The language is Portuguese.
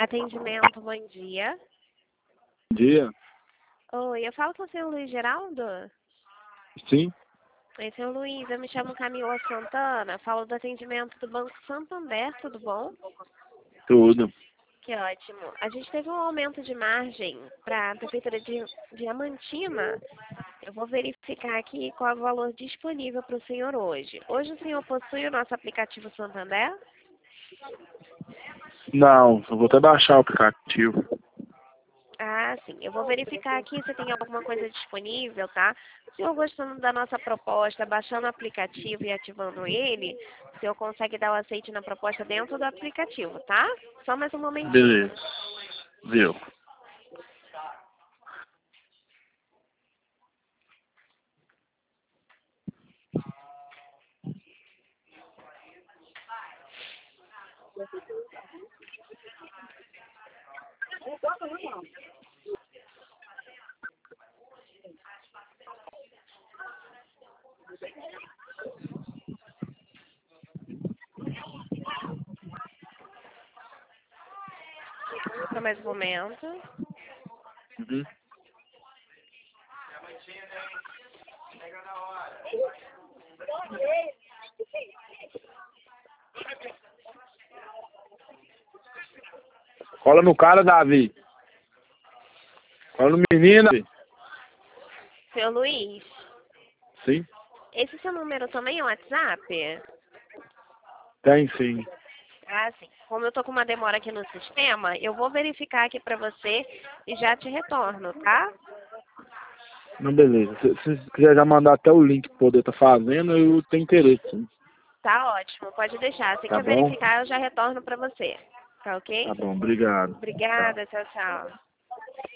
Atendimento, bom dia. Bom dia. Oi, eu falo com o senhor Luiz Geraldo? Sim, Oi, senhor Luiz, eu me chamo Camila Santana, falo do atendimento do Banco Santander, tudo bom? tudo. Que ótimo. A gente teve um aumento de margem para a prefeitura de Diamantina. Eu vou verificar aqui qual é o valor disponível para o senhor hoje. Hoje o senhor possui o nosso aplicativo Santander? Não, eu vou até baixar o aplicativo. Ah, sim. Eu vou verificar aqui se tem alguma coisa disponível, tá? Se o senhor gostando da nossa proposta, baixando o aplicativo e ativando ele, o senhor consegue dar o aceite na proposta dentro do aplicativo, tá? Só mais um momentinho. Beleza. Viu? Só mais um momento. Uhum. Cola no cara, Davi. Cola no menino. Davi. Senhor Luiz, Sim, esse seu número também é WhatsApp? tem sim. Ah, sim. Como eu tô com uma demora aqui no sistema, eu vou verificar aqui pra você e já te retorno, tá? Não, beleza. Se você quiser já mandar até o link pra poder estar fazendo, eu tenho interesse, sim. Tá ótimo, pode deixar. Assim que Tá eu bom? verificar, eu já retorno pra você. Tá ok? Tá bom, obrigado. Tchau. Obrigada, tchau, tchau.